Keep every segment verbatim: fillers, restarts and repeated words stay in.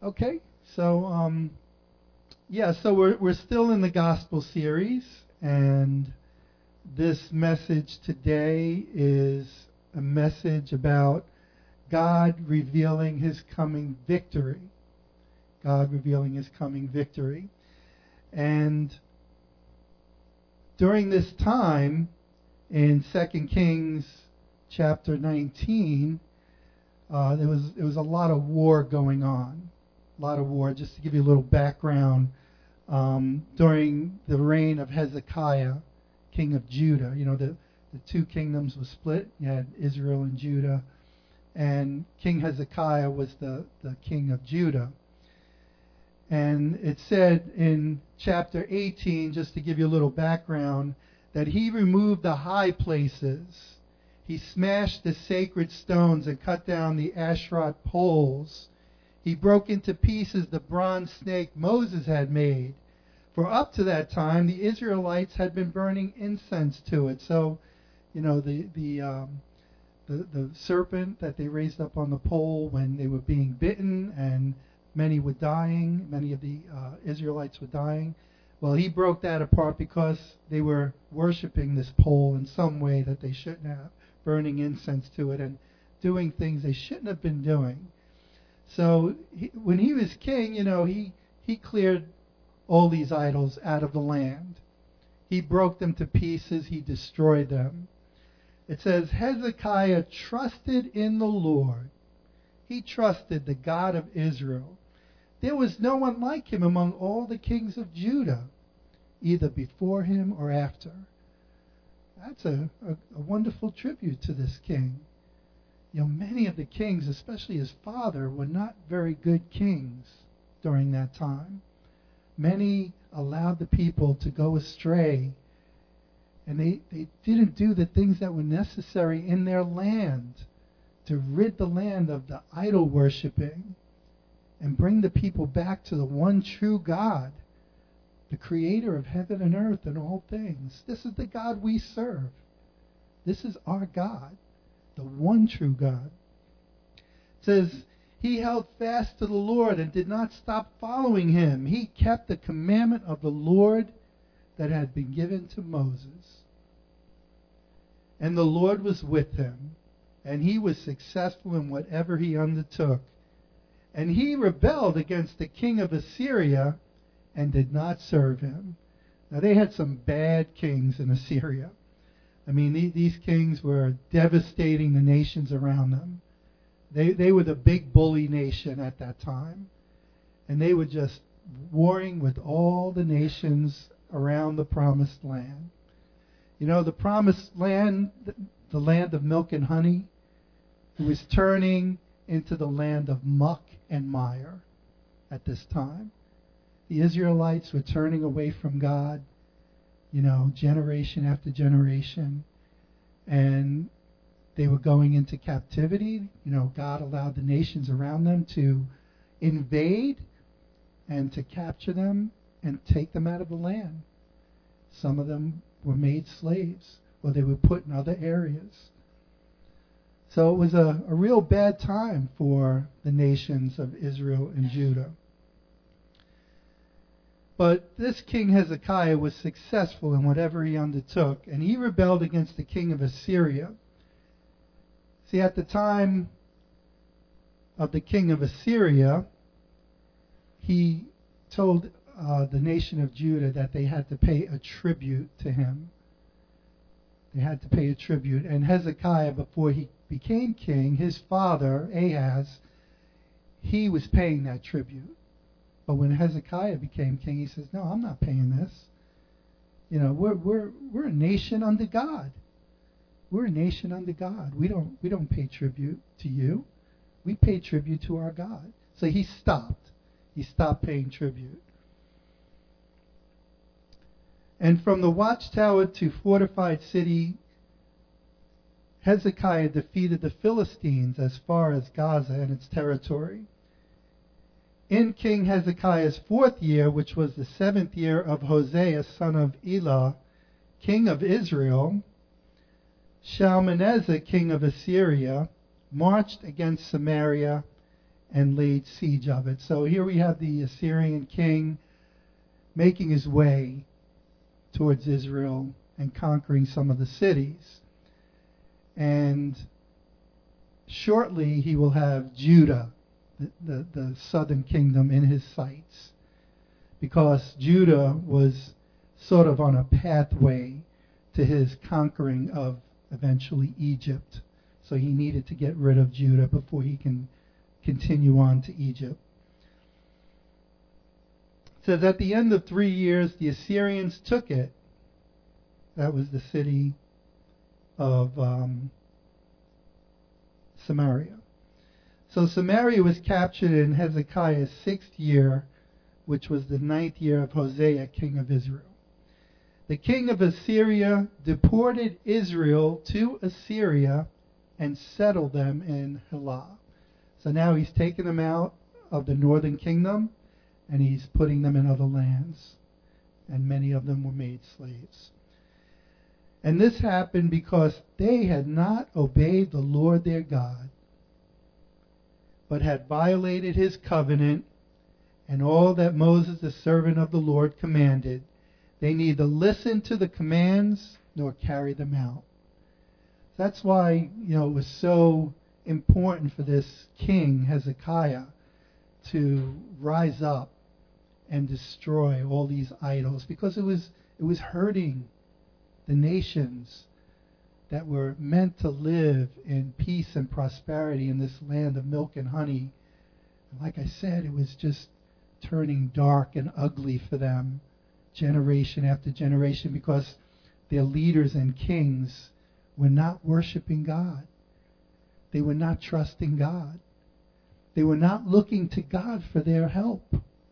Okay, so um, yeah, so we're we're still in the gospel series, and this message today is a message about God revealing His coming victory. God revealing His coming victory, and during this time in Second Kings chapter nineteen, uh, there was there was a lot of war going on. A lot of war. Just to give you a little background, um, during the reign of Hezekiah, king of Judah, you know, the, the two kingdoms were split. You had Israel and Judah, and King Hezekiah was the, the king of Judah. And it said in chapter eighteen, just to give you a little background, that he removed the high places. He smashed the sacred stones and cut down the Asherah poles. He broke into pieces the bronze snake Moses had made. For up to that time, the Israelites had been burning incense to it. So, you know, the the um, the, the serpent that they raised up on the pole when they were being bitten, and many were dying. Many of the uh, Israelites were dying. Well, he broke that apart because they were worshiping this pole in some way that they shouldn't have, burning incense to it and doing things they shouldn't have been doing. So he, when he was king, you know, he, he cleared all these idols out of the land. He broke them to pieces. He destroyed them. It says, Hezekiah trusted in the Lord. He trusted the God of Israel. There was no one like him among all the kings of Judah, either before him or after. That's a, a, a wonderful tribute to this king. You know, many of the kings, especially his father, were not very good kings during that time. Many allowed the people to go astray, and they, they didn't do the things that were necessary in their land to rid the land of the idol worshiping and bring the people back to the one true God, the creator of heaven and earth and all things. This is the God we serve. This is our God, the one true God. It says, he held fast to the Lord and did not stop following him. He kept the commandment of the Lord that had been given to Moses. And the Lord was with him, and he was successful in whatever he undertook. And he rebelled against the king of Assyria and did not serve him. Now, they had some bad kings in Assyria. I mean, these kings were devastating the nations around them. They they were the big bully nation at that time. And they were just warring with all the nations around the promised land. You know, the promised land, the land of milk and honey, it was turning into the land of muck and mire at this time. The Israelites were turning away from God, you know, generation after generation, and they were going into captivity. You know, God allowed the nations around them to invade and to capture them and take them out of the land. Some of them were made slaves, or they were put in other areas. So it was a, a real bad time for the nations of Israel and Judah. But this king Hezekiah was successful in whatever he undertook, and he rebelled against the king of Assyria. See, at the time of the king of Assyria, he told uh, the nation of Judah that they had to pay a tribute to him. They had to pay a tribute. And Hezekiah, before he became king, his father, Ahaz, he was paying that tribute. But when Hezekiah became king, he says, no, I'm not paying this. You know, we're we're we're a nation under God. We're a nation under God. We don't we don't pay tribute to you. We pay tribute to our God. So he stopped. He stopped paying tribute. And from the watchtower to fortified city, Hezekiah defeated the Philistines as far as Gaza and its territory. In King Hezekiah's fourth year, which was the seventh year of Hosea, son of Elah, king of Israel, Shalmaneser, king of Assyria, marched against Samaria and laid siege of it. So here we have the Assyrian king making his way towards Israel and conquering some of the cities. And shortly he will have Judah, the, the, the southern kingdom, in his sights, because Judah was sort of on a pathway to his conquering of eventually Egypt. So he needed to get rid of Judah before he can continue on to Egypt. It says, at the end of three years, the Assyrians took it. That was the city of um, Samaria. So Samaria was captured in Hezekiah's sixth year, which was the ninth year of Hosea, king of Israel. The king of Assyria deported Israel to Assyria and settled them in Helah. So now he's taken them out of the northern kingdom and he's putting them in other lands. And many of them were made slaves. And this happened because they had not obeyed the Lord their God, but had violated his covenant and all that Moses, the servant of the Lord, commanded. They neither listened to the commands nor carried them out. That's why, you know, it was so important for this king, Hezekiah, to rise up and destroy all these idols, because it was it was hurting the nations that were meant to live in peace and prosperity in this land of milk and honey. And like I said, it was just turning dark and ugly for them, generation after generation, because their leaders and kings were not worshiping God. They were not trusting God. They were not looking to God for their help.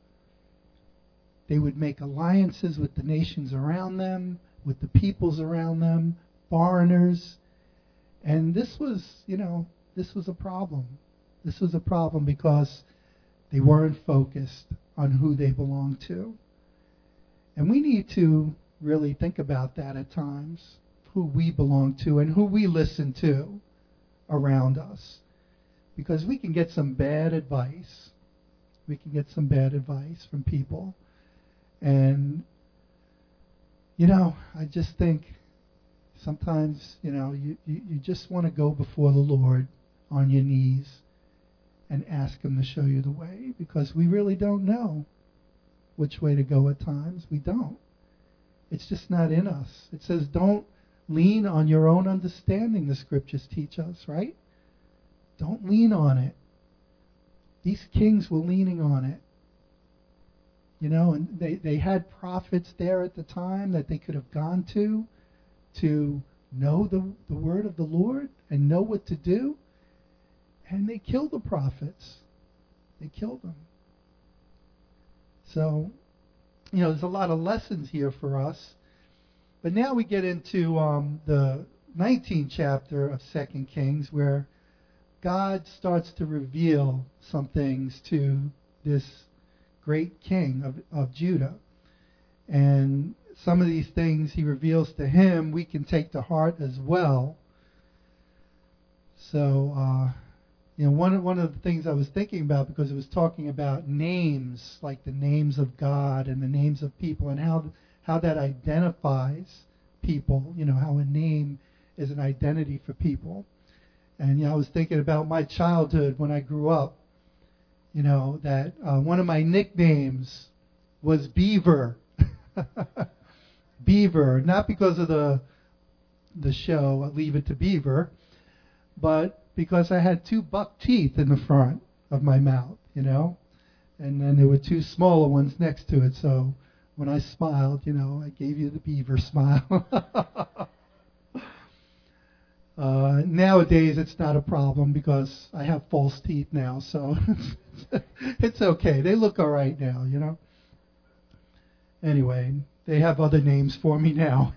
They would make alliances with the nations around them, with the peoples around them, foreigners. And this was, you know, this was a problem. This was a problem because they weren't focused on who they belonged to. And we need to really think about that at times, who we belong to and who we listen to around us. Because we can get some bad advice. We can get some bad advice from people. And, you know, I just think sometimes, you know, you, you, you just want to go before the Lord on your knees and ask him to show you the way, because we really don't know which way to go at times. We don't. It's just not in us. It says don't lean on your own understanding, the scriptures teach us, right? Don't lean on it. These kings were leaning on it. You know, and they, they had prophets there at the time that they could have gone to to know the, the word of the Lord and know what to do. And they killed the prophets. They killed them. So, you know, there's a lot of lessons here for us. But now we get into um, the nineteenth chapter of Second Kings, where God starts to reveal some things to this great king of, of Judah. And some of these things he reveals to him, we can take to heart as well. So, uh, you know, one, one of the things I was thinking about, because it was talking about names, like the names of God and the names of people, and how how that identifies people, you know, how a name is an identity for people. And, you know, I was thinking about my childhood when I grew up, you know, that uh, one of my nicknames was Beaver. Beaver, not because of the the show Leave It to Beaver, but because I had two buck teeth in the front of my mouth, you know, and then there were two smaller ones next to it. So when I smiled, you know, I gave you the beaver smile. uh, nowadays, it's not a problem because I have false teeth now, so it's okay. They look all right now, you know. Anyway, they have other names for me now.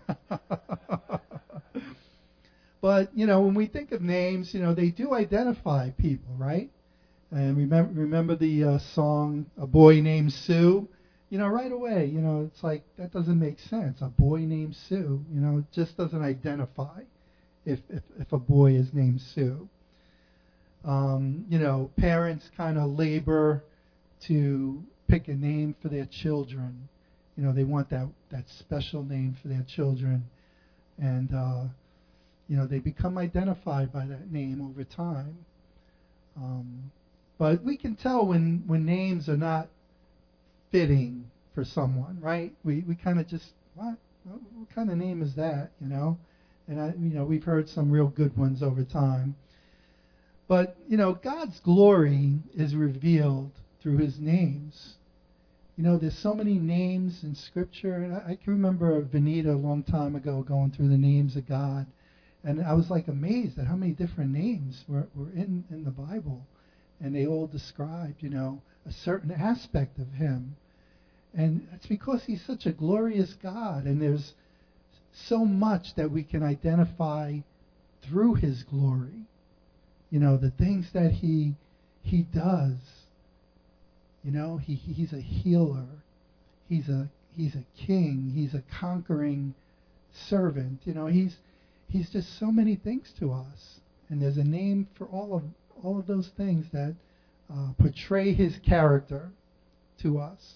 But, you know, when we think of names, you know, they do identify people, right? And remember remember the uh, song, A Boy Named Sue? You know, right away, you know, it's like, that doesn't make sense. A boy named Sue, you know, it just doesn't identify if, if, if a boy is named Sue. Um, you know, parents kind of labor to pick a name for their children. You know, they want that, that special name for their children. And, uh, you know, they become identified by that name over time. Um, but we can tell when, when names are not fitting for someone, right? We we kind of just, what? what? What kind of name is that, you know? And, I, you know, we've heard some real good ones over time. But, you know, God's glory is revealed through his names. You know, there's so many names in Scripture. And I, I can remember Vanita a long time ago going through the names of God. And I was like amazed at how many different names were, were in, in the Bible. And they all described, you know, a certain aspect of him. And it's because he's such a glorious God. And there's so much that we can identify through his glory. You know, the things that he he does. You know, he he's a healer. He's a he's a king. He's a conquering servant. You know, he's he's just so many things to us. And there's a name for all of all of those things that uh, portray his character to us.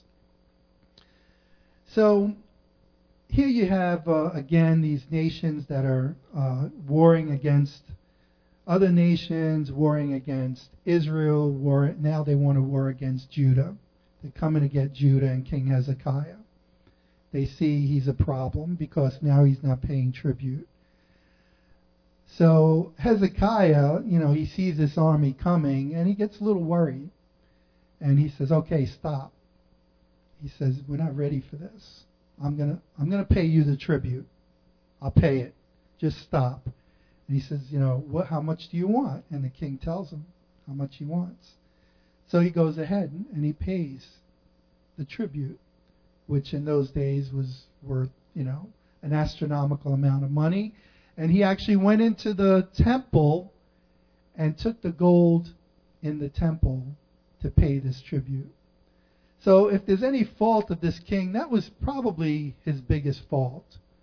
So here you have uh, again these nations that are uh, warring against other nations, warring against Israel. War, now they want to war against Judah. They're coming to get Judah and King Hezekiah. They see he's a problem because now he's not paying tribute. So Hezekiah, you know, he sees this army coming and he gets a little worried. And he says, okay, stop. He says, we're not ready for this. I'm gonna I'm gonna pay you the tribute. I'll pay it. Just stop. And he says, you know, what? How much do you want? And the king tells him how much he wants. So he goes ahead and, and he pays the tribute, which in those days was worth, you know, an astronomical amount of money. And he actually went into the temple and took the gold in the temple to pay this tribute. So if there's any fault of this king, that was probably his biggest fault.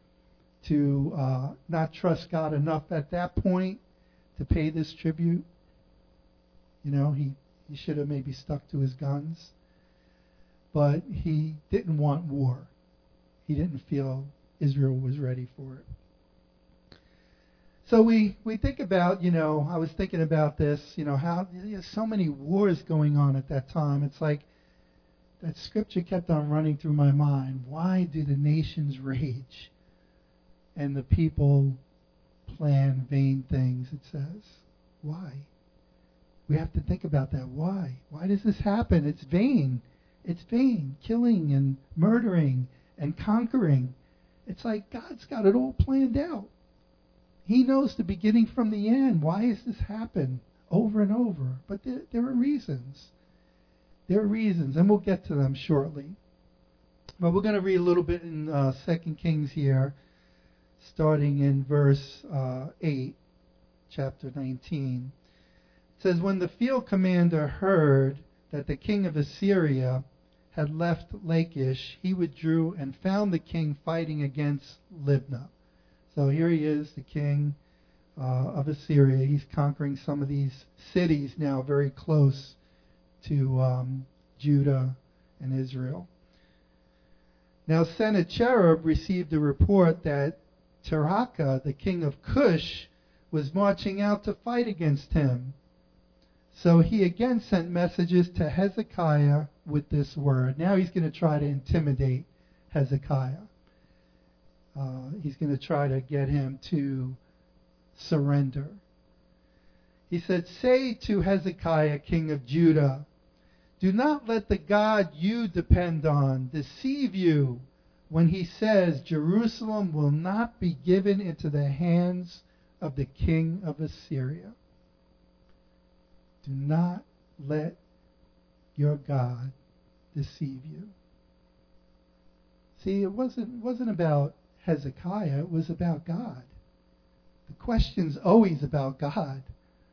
To uh, not trust God enough at that point to pay this tribute. You know, he, he should have maybe stuck to his guns. But he didn't want war. He didn't feel Israel was ready for it. So we, we think about, you know, I was thinking about this, you know, how there's so many wars going on at that time. It's like that scripture kept on running through my mind. Why do the nations rage? And the people plan vain things, it says. Why? We have to think about that. Why? Why does this happen? It's vain. It's vain. Killing and murdering and conquering. It's like God's got it all planned out. He knows the beginning from the end. Why has this happened over and over? But there, there are reasons. There are reasons, and we'll get to them shortly. But we're going to read a little bit in uh, Second Kings here, starting in verse uh, eight, chapter nineteen. It says, when the field commander heard that the king of Assyria had left Lachish, he withdrew and found the king fighting against Libnah. So here he is, the king uh, of Assyria. He's conquering some of these cities now very close to um, Judah and Israel. Now Sennacherib received a report that Tirhakah, the king of Cush, was marching out to fight against him. So he again sent messages to Hezekiah with this word. Now he's going to try to intimidate Hezekiah. Uh, he's going to try to get him to surrender. He said, say to Hezekiah, king of Judah, do not let the God you depend on deceive you when he says Jerusalem will not be given into the hands of the king of Assyria. Do not let your God deceive you. See, it wasn't, it wasn't about Hezekiah, it was about God. The question's always about God.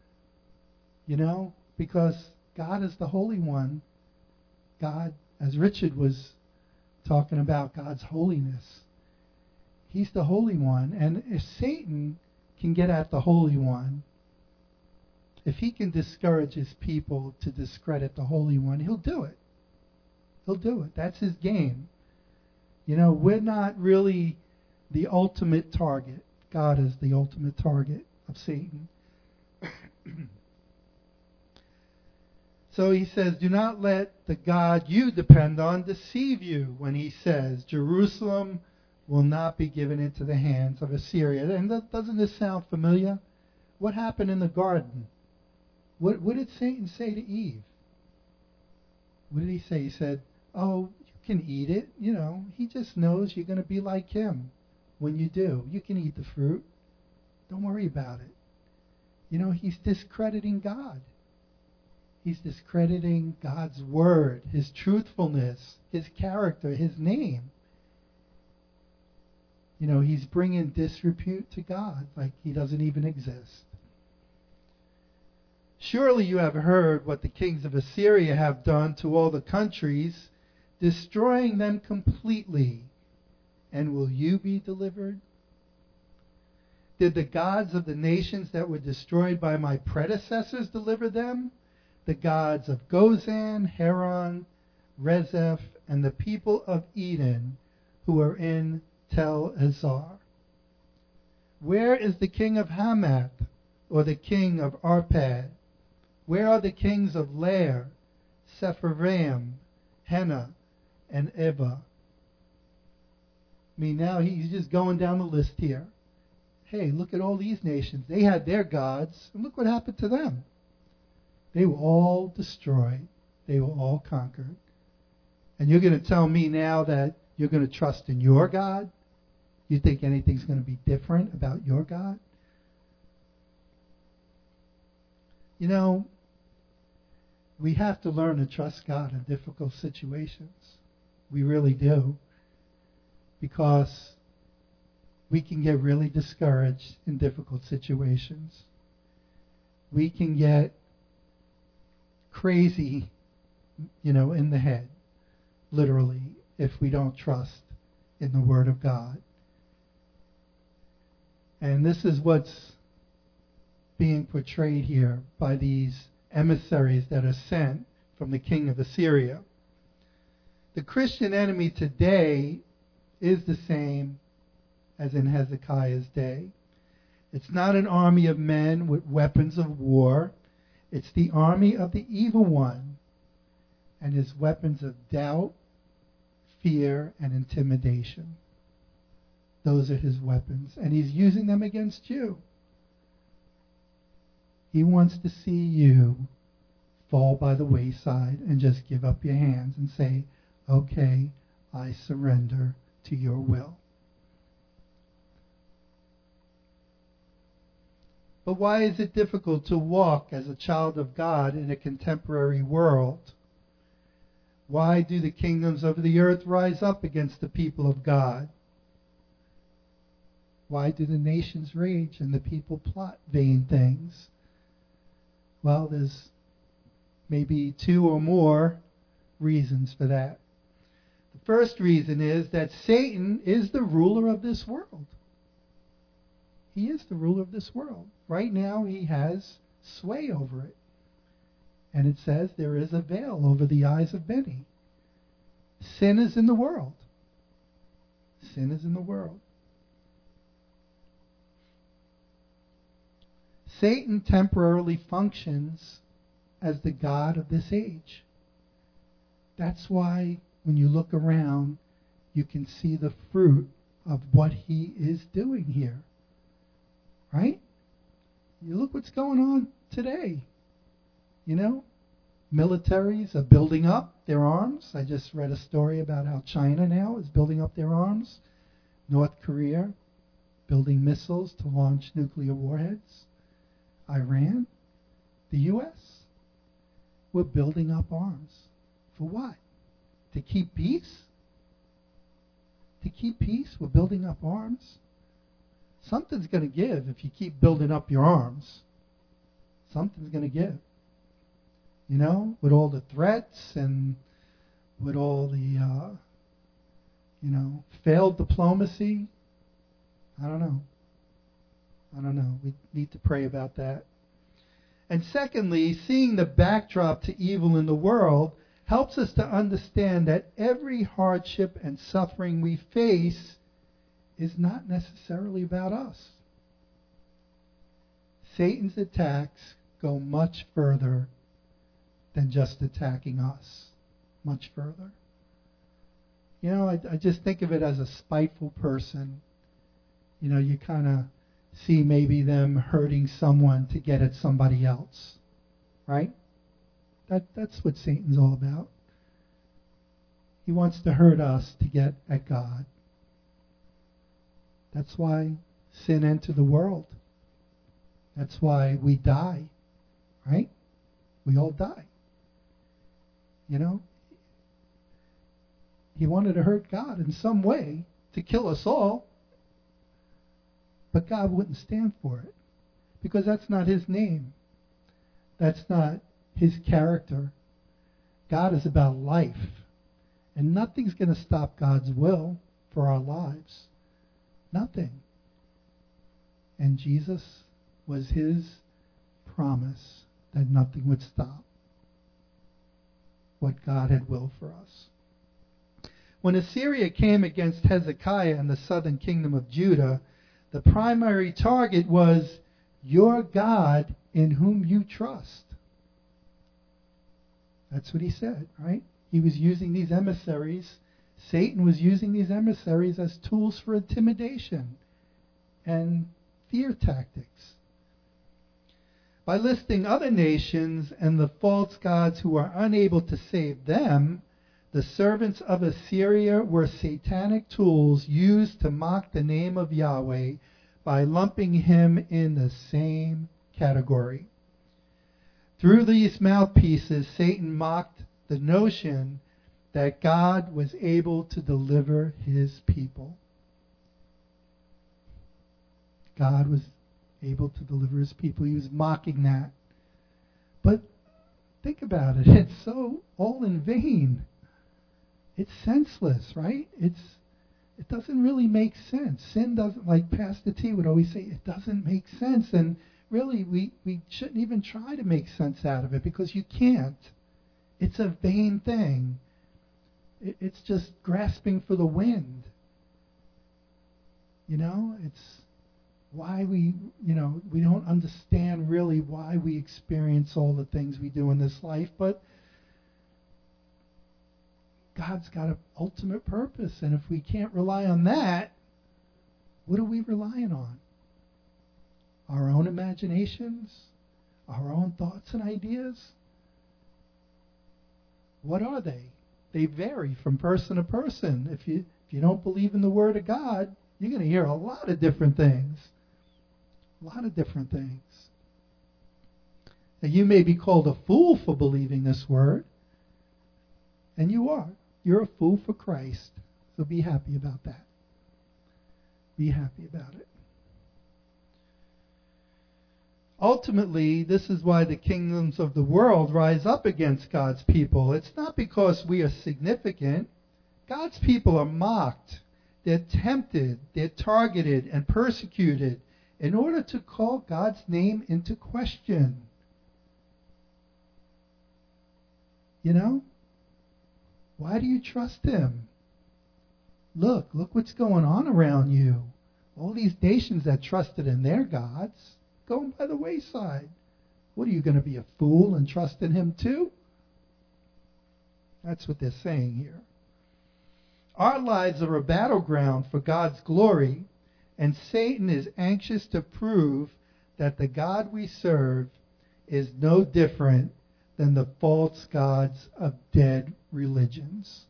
You know, because God is the Holy One. God, as Richard was talking about God's holiness, He's the Holy One. And if Satan can get at the Holy One, if he can discourage his people to discredit the Holy One, he'll do it. He'll do it. That's his game. You know, we're not really the ultimate target. God is the ultimate target of Satan. So he says, do not let the God you depend on deceive you when he says, Jerusalem will not be given into the hands of Assyria. And that, doesn't this sound familiar? What happened in the garden? What, what did Satan say to Eve? What did he say? He said, oh, you can eat it. You know, he just knows you're going to be like him when you do. You can eat the fruit. Don't worry about it. You know, he's discrediting God. He's discrediting God's word, his truthfulness, his character, his name. You know, he's bringing disrepute to God like he doesn't even exist. Surely you have heard what the kings of Assyria have done to all the countries, destroying them completely. And will you be delivered? Did the gods of the nations that were destroyed by my predecessors deliver them? The gods of Gozan, Haran, Rezeph, and the people of Eden who are in Tel Azar. Where is the king of Hamath, or the king of Arpad? Where are the kings of Lair, Sepharvaim, Hena, and Eva? I mean, now he's just going down the list here. Hey, look at all these nations. They had their gods, and look what happened to them. They were all destroyed. They were all conquered. And you're going to tell me now that you're going to trust in your God? You think anything's going to be different about your God? You know, we have to learn to trust God in difficult situations. We really do. Because we can get really discouraged in difficult situations. We can get crazy, you know, in the head, literally, if we don't trust in the Word of God. And this is what's being portrayed here by these emissaries that are sent from the king of Assyria. The Christian enemy today is the same as in Hezekiah's day. It's not an army of men with weapons of war. It's the army of the evil one and his weapons of doubt, fear, and intimidation. Those are his weapons, and he's using them against you. He wants to see you fall by the wayside and just give up your hands and say, okay, I surrender to your will. But why is it difficult to walk as a child of God in a contemporary world? Why do the kingdoms of the earth rise up against the people of God? Why do the nations rage and the people plot vain things? Well, there's maybe two or more reasons for that. The first reason is that Satan is the ruler of this world. He is the ruler of this world. Right now, he has sway over it. And it says there is a veil over the eyes of many. Sin is in the world. Sin is in the world. Satan temporarily functions as the god of this age. That's why when you look around, you can see the fruit of what he is doing here. Right? You look what's going on today. You know, militaries are building up their arms. I just read a story about how China now is building up their arms. North Korea building missiles to launch nuclear warheads. Iran, the U S, we're building up arms. For what? To keep peace? To keep peace, we're building up arms? Something's going to give if you keep building up your arms. Something's going to give. You know, with all the threats and with all the, uh, you know, failed diplomacy. I don't know. I don't know. We need to pray about that. And secondly, seeing the backdrop to evil in the world helps us to understand that every hardship and suffering we face is not necessarily about us. Satan's attacks go much further than just attacking us. Much further. You know, I, I just think of it as a spiteful person. You know, you kind of see maybe them hurting someone to get at somebody else. Right? That that's what Satan's all about. He wants to hurt us to get at God. That's why sin entered the world. That's why we die. Right? We all die. You know? He wanted to hurt God in some way to kill us all. But God wouldn't stand for it. Because that's not his name. That's not his character. God is about life. And nothing's going to stop God's will for our lives. Nothing. And Jesus was his promise that nothing would stop what God had willed for us. When Assyria came against Hezekiah and the southern kingdom of Judah, the primary target was your God in whom you trust. That's what he said, right? He was using these emissaries. Satan was using these emissaries as tools for intimidation and fear tactics. By listing other nations and the false gods who are unable to save them, the servants of Assyria were satanic tools used to mock the name of Yahweh by lumping him in the same category. Through these mouthpieces, Satan mocked the notion that God was able to deliver his people. God was able to deliver his people. He was mocking that. But think about it. It's so all in vain. It's senseless, right? It's it doesn't really make sense. Sin doesn't, like Pastor T would always say, it doesn't make sense. And really, we, we shouldn't even try to make sense out of it because you can't. It's a vain thing. It, it's just grasping for the wind. You know, it's why we, you know, we don't understand really why we experience all the things we do in this life, but God's got an ultimate purpose, and if we can't rely on that, what are we relying on? Our own imaginations? Our own thoughts and ideas? What are they? They vary from person to person. If you if you don't believe in the Word of God, you're going to hear a lot of different things. A lot of different things. Now, you may be called a fool for believing this Word, and you are. You're a fool for Christ. So be happy about that. Be happy about it. Ultimately, this is why the kingdoms of the world rise up against God's people. It's not because we are significant. God's people are mocked. They're tempted. They're targeted and persecuted in order to call God's name into question. You know? Why do you trust him? Look, look what's going on around you. All these nations that trusted in their gods going by the wayside. What are you going to be, a fool and trust in him too? That's what they're saying here. Our lives are a battleground for God's glory, and Satan is anxious to prove that the God we serve is no different than the false gods of dead religions.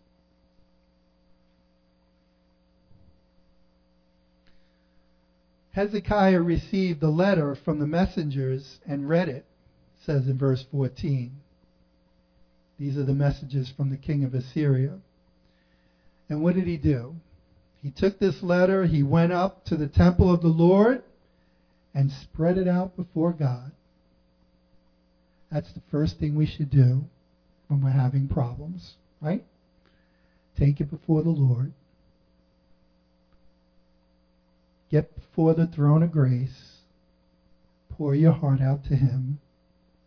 Hezekiah received the letter from the messengers and read it, it says in verse fourteen. These are the messages from the king of Assyria. And what did he do? He took this letter, he went up to the temple of the Lord and spread it out before God. That's the first thing we should do when we're having problems, right? Take it before the Lord. Get before the throne of grace. Pour your heart out to him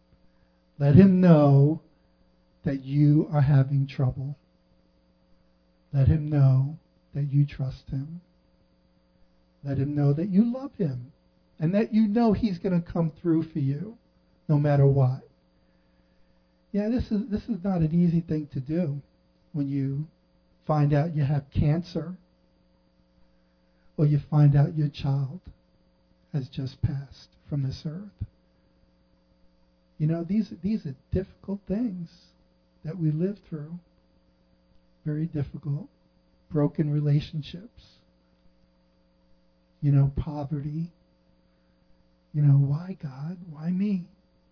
Let him know that you are having trouble. Let him know that you trust him. Let him know that you love him and that you know he's going to come through for you no matter what. Yeah, this is this is not an easy thing to do when you find out you have cancer or you find out your child has just passed from this earth. You know, these these are difficult things that we live through. Very difficult. Broken relationships. You know, poverty. You know, why God? Why me?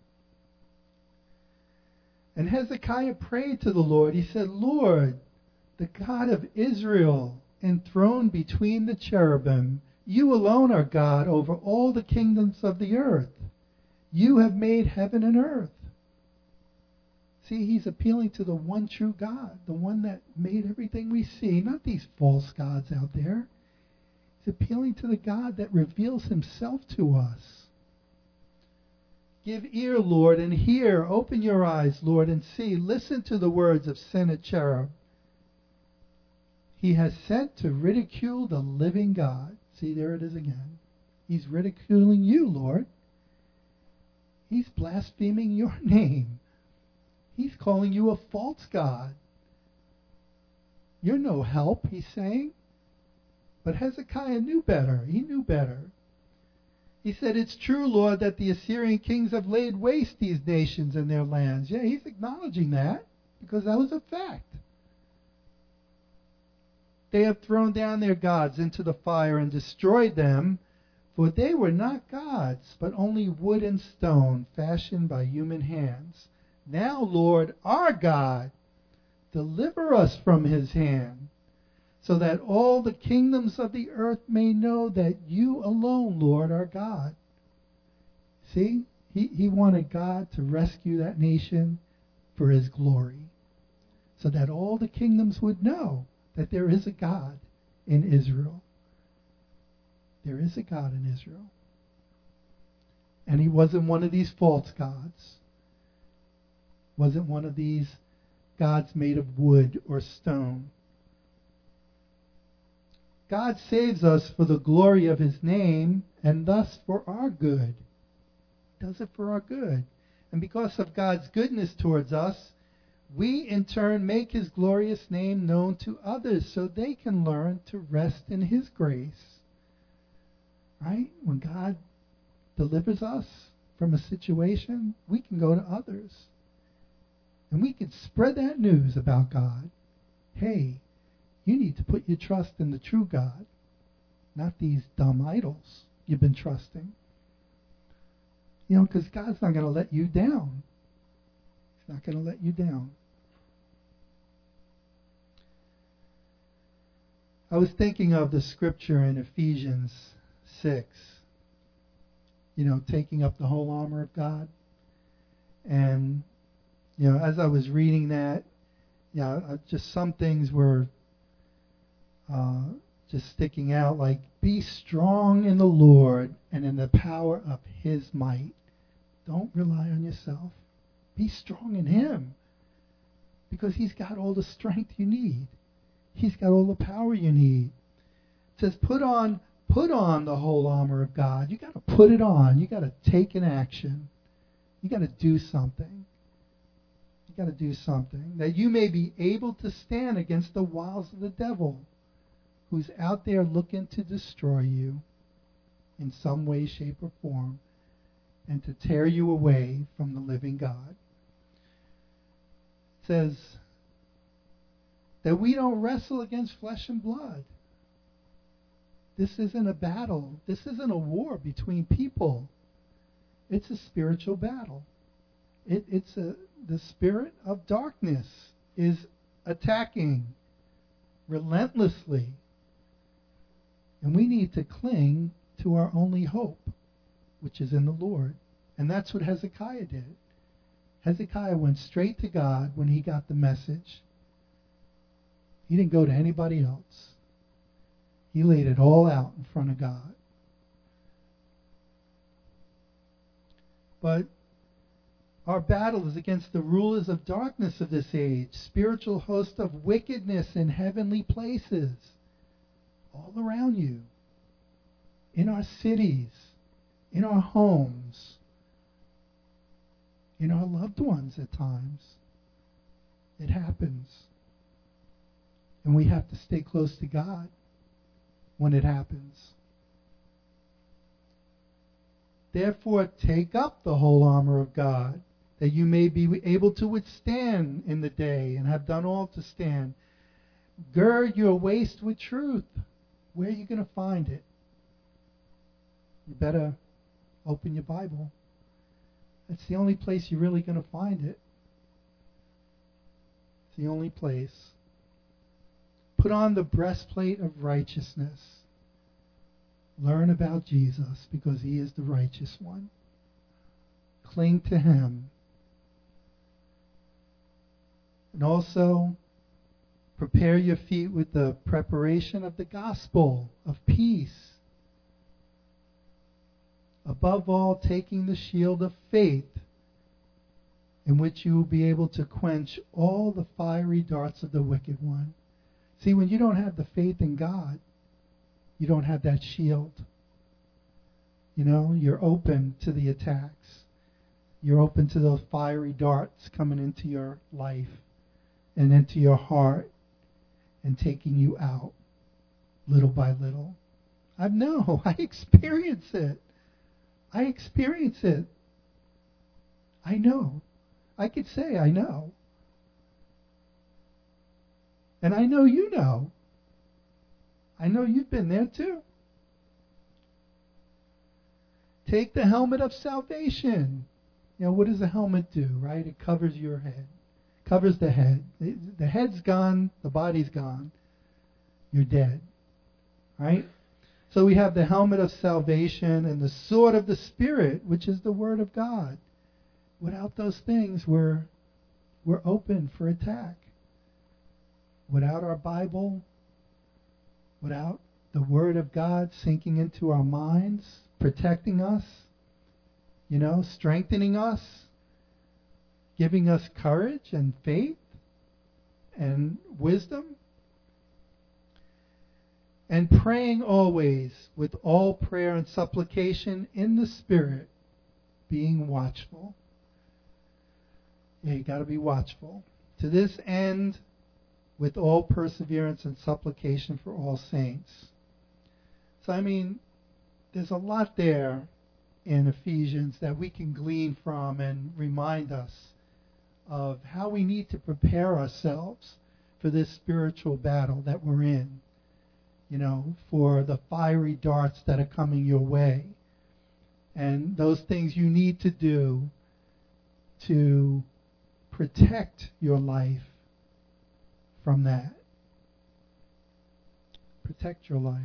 And Hezekiah prayed to the Lord. He said, Lord, the God of Israel, enthroned between the cherubim, you alone are God over all the kingdoms of the earth. You have made heaven and earth. See, he's appealing to the one true God, the one that made everything we see, not these false gods out there. He's appealing to the God that reveals himself to us. Give ear, Lord, and hear. Open your eyes, Lord, and see. Listen to the words of Sennacherib. He has sent to ridicule the living God. See, there it is again. He's ridiculing you, Lord. He's blaspheming your name. He's calling you a false god. You're no help, he's saying. But Hezekiah knew better. He knew better. He said, it's true, Lord, that the Assyrian kings have laid waste these nations and their lands. Yeah, he's acknowledging that because that was a fact. They have thrown down their gods into the fire and destroyed them, for they were not gods, but only wood and stone fashioned by human hands. Now, Lord, our God, deliver us from his hand, so that all the kingdoms of the earth may know that you alone, Lord, are God. See, he, he wanted God to rescue that nation for his glory, so that all the kingdoms would know that there is a God in Israel. There is a God in Israel. And he wasn't one of these false gods. Wasn't one of these gods made of wood or stone. God saves us for the glory of his name and thus for our good. He does it for our good. And because of God's goodness towards us, we in turn make his glorious name known to others so they can learn to rest in his grace. Right? When God delivers us from a situation, we can go to others. And we can spread that news about God. Hey, you need to put your trust in the true God, not these dumb idols you've been trusting. You know, because God's not going to let you down. He's not going to let you down. I was thinking of the scripture in Ephesians six, you know, taking up the whole armor of God. And, you know, as I was reading that, you know, just some things were uh, just sticking out, like, be strong in the Lord and in the power of his might. Don't rely on yourself. Be strong in him, because he's got all the strength you need. He's got all the power you need. It says, put on, put on the whole armor of God. You got to put it on. You got to take an action. You got to do something. You got to do something that you may be able to stand against the wiles of the devil, who's out there looking to destroy you in some way, shape, or form, and to tear you away from the living God. It says that we don't wrestle against flesh and blood. This isn't a battle. This isn't a war between people. It's a spiritual battle. It, it's a the spirit of darkness is attacking relentlessly. And we need to cling to our only hope, which is in the Lord. And that's what Hezekiah did. Hezekiah went straight to God when he got the message. He didn't go to anybody else. He laid it all out in front of God. But Our battle is against the rulers of darkness of this age, spiritual hosts of wickedness in heavenly places, all around you, in our cities, in our homes, in our loved ones at times. It happens. And we have to stay close to God when it happens. Therefore, take up the whole armor of God, that you may be able to withstand in the day and have done all to stand. Gird your waist with truth. Where are you going to find it? You better open your Bible. It's the only place you're really going to find it. It's the only place. Put on the breastplate of righteousness. Learn about Jesus because he is the righteous one. Cling to him. And also, prepare your feet with the preparation of the gospel of peace. Above all, taking the shield of faith, in which you will be able to quench all the fiery darts of the wicked one. See, when you don't have the faith in God, you don't have that shield. You know, you're open to the attacks. You're open to those fiery darts coming into your life and into your heart and taking you out little by little. I know. I experience it. I experience it. I know. I could say I know. And I know you know. I know you've been there too. Take the helmet of salvation. You know, what does a helmet do, right? It covers your head. Covers the head. The, the head's gone, the body's gone. You're dead. Right? So we have the helmet of salvation and the sword of the Spirit, which is the Word of God. Without those things, we're, we're open for attack. Without our Bible, without the Word of God sinking into our minds, protecting us, you know, strengthening us, giving us courage and faith and wisdom, and praying always with all prayer and supplication in the Spirit, being watchful. Yeah, you got to be watchful. To this end, with all perseverance and supplication for all saints. So, I mean, there's a lot there in Ephesians that we can glean from and remind us of how we need to prepare ourselves for this spiritual battle that we're in. You know, for the fiery darts that are coming your way. And those things you need to do to protect your life from that. Protect your life.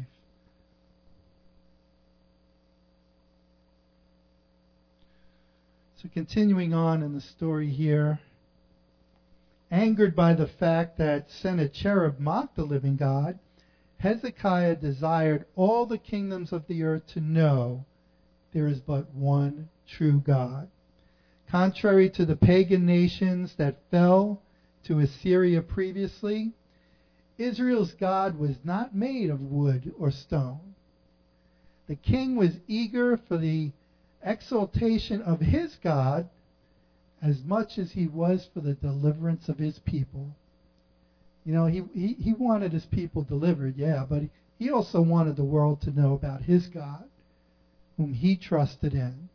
So continuing on in the story here, angered by the fact that Sennacherib mocked the living God, Hezekiah desired all the kingdoms of the earth to know there is but one true God. Contrary to the pagan nations that fell to Assyria previously, Israel's God was not made of wood or stone. The king was eager for the exaltation of his God as much as he was for the deliverance of his people. You know, he, he, he wanted his people delivered, yeah, but he, he also wanted the world to know about his God, whom he trusted in.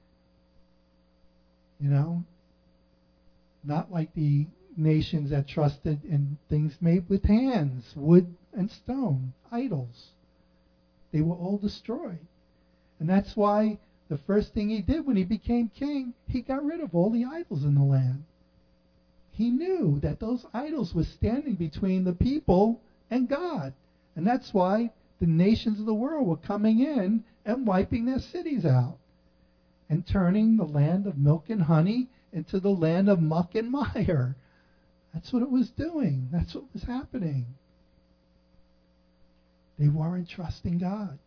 You know, not like the nations that trusted in things made with hands, wood and stone, idols. They were all destroyed. And that's why the first thing he did when he became king, he got rid of all the idols in the land. He knew that those idols were standing between the people and God. And that's why the nations of the world were coming in and wiping their cities out and turning the land of milk and honey into the land of muck and mire. That's what it was doing. That's what was happening. They weren't trusting God.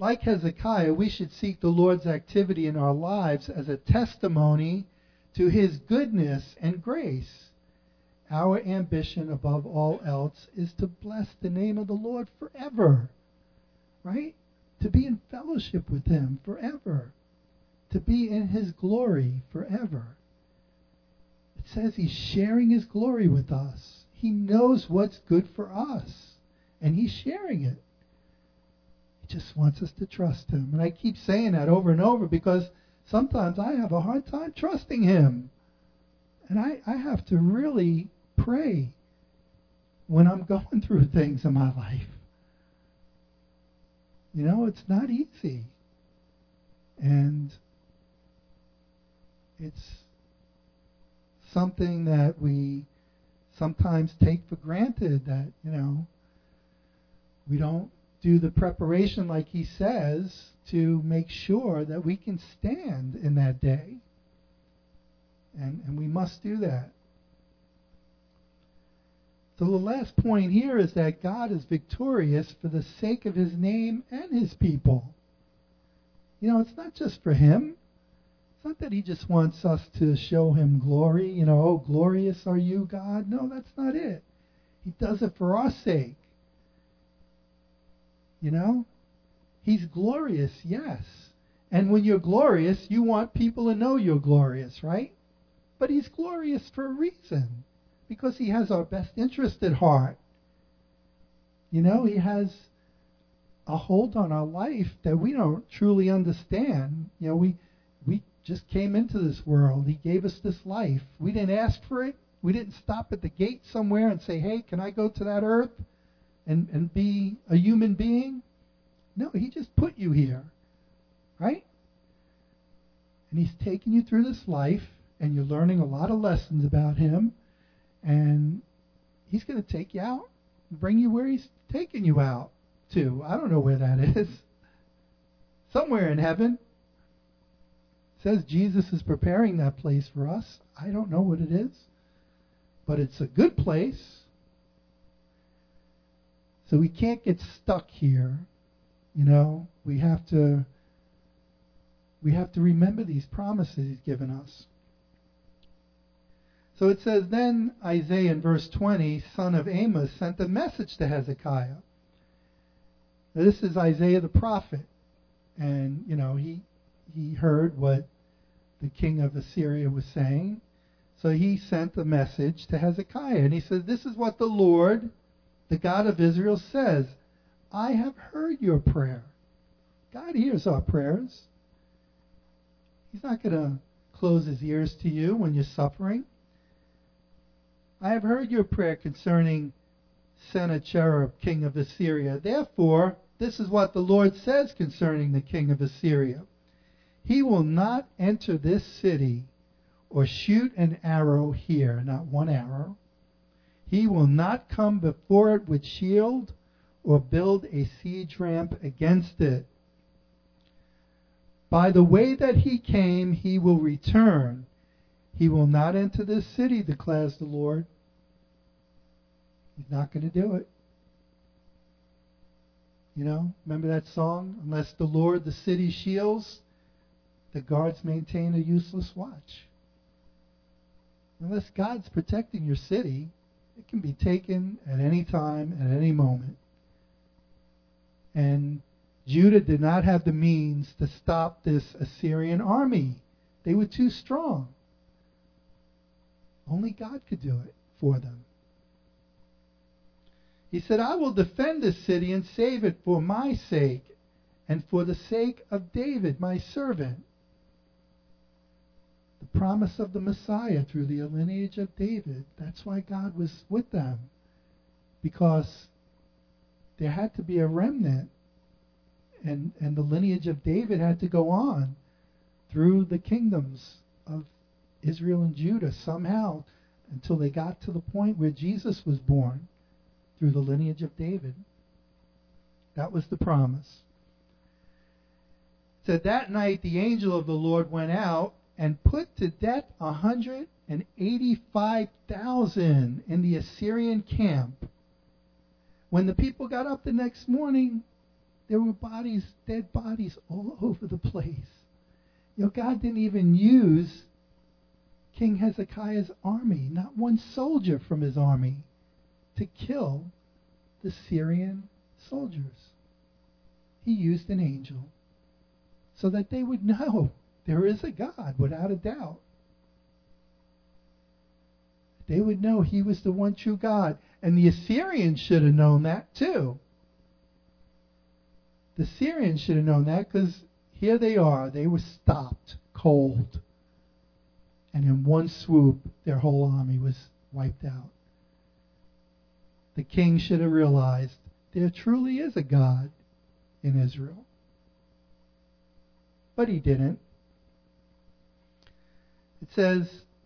like Hezekiah, we should seek the Lord's activity in our lives as a testimony to His goodness and grace. Our ambition above all else is to bless the name of the Lord forever. Right? To be in fellowship with Him forever. To be in His glory forever. It says He's sharing His glory with us. He knows what's good for us. And He's sharing it. He just wants us to trust Him. And I keep saying that over and over because sometimes I have a hard time trusting Him. And I, I have to really pray when I'm going through things in my life. You know, it's not easy. And it's something that we sometimes take for granted, that, you know, we don't do the preparation like He says to make sure that we can stand in that day. And, and we must do that. So the last point here is that God is victorious for the sake of His name and His people. You know, it's not just for Him. It's not that He just wants us to show Him glory. You know, oh, glorious are you, God. No, that's not it. He does it for our sake. You know? He's glorious, yes. And when you're glorious, you want people to know you're glorious, right? But He's glorious for a reason. Because He has our best interest at heart. You know, He has a hold on our life that we don't truly understand. You know, we we just came into this world. He gave us this life. We didn't ask for it. We didn't stop at the gate somewhere and say, hey, can I go to that earth and, and be a human being? No, He just put you here. Right? And He's taking you through this life, and you're learning a lot of lessons about Him. And He's going to take you out and bring you where He's taking you out to. I don't know where that is. Somewhere in heaven. It says Jesus is preparing that place for us. I don't know what it is. But it's a good place. So we can't get stuck here. You know, we have to we have to remember these promises He's given us. So it says, then Isaiah in verse twenty, son of Amos, sent a message to Hezekiah. Now, this is Isaiah the prophet. And, you know, he he heard what the king of Assyria was saying. So he sent a message to Hezekiah. And he says, this is what the Lord, the God of Israel, says. I have heard your prayer. God hears our prayers. He's not going to close His ears to you when you're suffering. I have heard your prayer concerning Sennacherib, king of Assyria. Therefore, this is what the Lord says concerning the king of Assyria. He will not enter this city or shoot an arrow here, not one arrow. He will not come before it with shield or build a siege ramp against it. By the way that he came, he will return. He will not enter this city, declares the Lord. He's not going to do it. You know, remember that song? Unless the Lord the city shields, the guards maintain a useless watch. Unless God's protecting your city, it can be taken at any time, at any moment. And Judah did not have the means to stop this Assyrian army. They were too strong. Only God could do it for them. He said, I will defend this city and save it for my sake and for the sake of David, my servant. The promise of the Messiah through the lineage of David. That's why God was with them. Because there had to be a remnant. And, and the lineage of David had to go on through the kingdoms of Israel and Judah somehow until they got to the point where Jesus was born through the lineage of David. That was the promise. It said that night the angel of the Lord went out and put to death one hundred eighty-five thousand in the Assyrian camp. When the people got up the next morning, there were bodies, dead bodies all over the place. You know, God didn't even use King Hezekiah's army, not one soldier from his army, to kill the Syrian soldiers. He used an angel so that they would know there is a God, without a doubt. They would know he was the one true God. And the Assyrians should have known that too. The Syrians should have known that, because here they are. They were stopped cold. And in one swoop, their whole army was wiped out. The king should have realized there truly is a God in Israel. But he didn't. It says,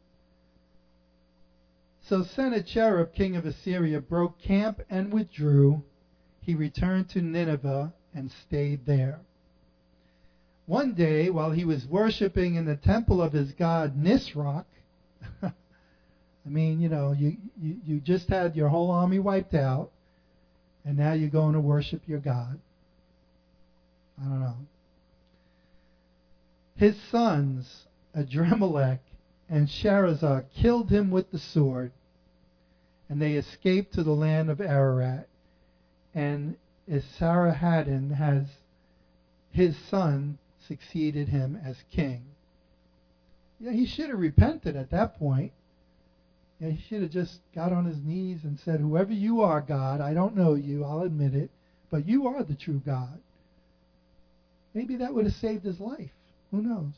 so Sennacherib, king of Assyria, broke camp and withdrew. He returned to Nineveh and stayed there. One day, while he was worshiping in the temple of his god Nisroch, I mean, you know, you, you, you just had your whole army wiped out, and now you're going to worship your god. I don't know. His sons, Adremelech and Sharezer, killed him with the sword, and they escaped to the land of Ararat. And Esarhaddon has his son succeeded him as king. Yeah, he should have repented at that point. Yeah, he should have just got on his knees and said, whoever you are, God, I don't know you, I'll admit it, but you are the true God. Maybe that would have saved his life. Who knows?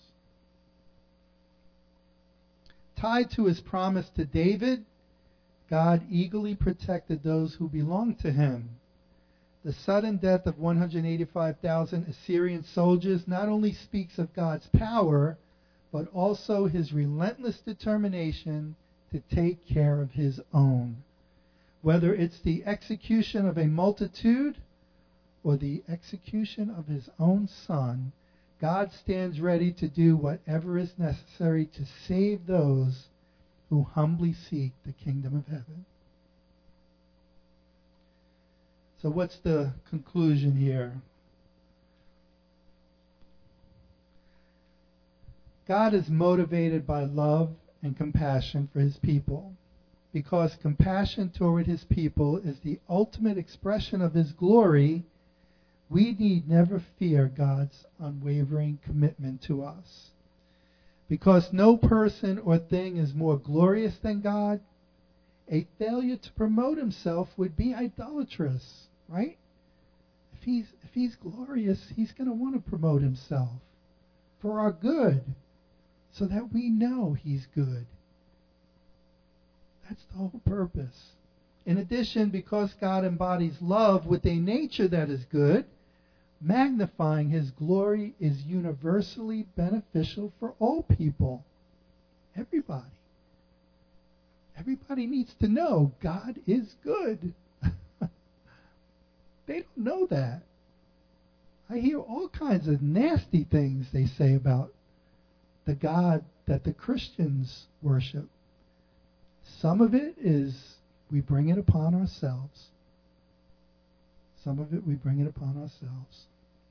Tied to his promise to David, God eagerly protected those who belonged to him. The sudden death of one hundred eighty-five thousand Assyrian soldiers not only speaks of God's power, but also his relentless determination to take care of his own. Whether it's the execution of a multitude or the execution of his own son, God stands ready to do whatever is necessary to save those who humbly seek the kingdom of heaven. So what's the conclusion here? God is motivated by love and compassion for his people. Because compassion toward his people is the ultimate expression of his glory, we need never fear God's unwavering commitment to us. Because no person or thing is more glorious than God, a failure to promote himself would be idolatrous, right? If he's if he's glorious, he's going to want to promote himself for our good, so that we know he's good. That's the whole purpose. In addition, because God embodies love with a nature that is good, magnifying his glory is universally beneficial for all people. Everybody. Everybody needs to know God is good. They don't know that. I hear all kinds of nasty things they say about the God that the Christians worship. Some of it is we bring it upon ourselves. Some of it we bring it upon ourselves.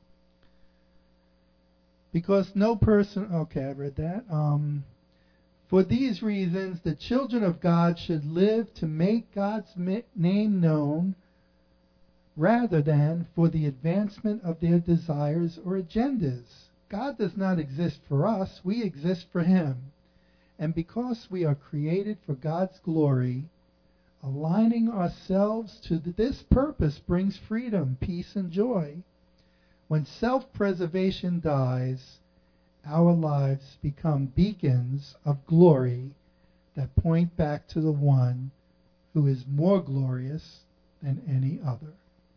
Because no person... Okay, I read that. Um, for these reasons, the children of God should live to make God's name known rather than for the advancement of their desires or agendas. God does not exist for us. We exist for him. And because we are created for God's glory, aligning ourselves to this purpose brings freedom, peace, and joy. When self-preservation dies, our lives become beacons of glory that point back to the one who is more glorious than any other.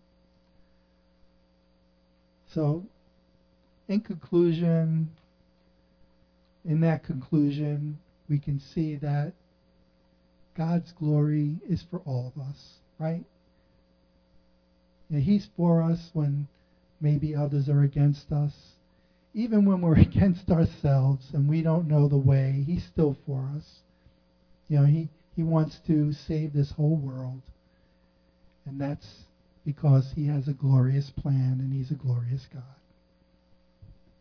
So, in conclusion, in that conclusion, we can see that God's glory is for all of us, right? And he's for us when maybe others are against us. Even when we're against ourselves and we don't know the way, he's still for us. You know, he, he wants to save this whole world. And that's because he has a glorious plan and he's a glorious God.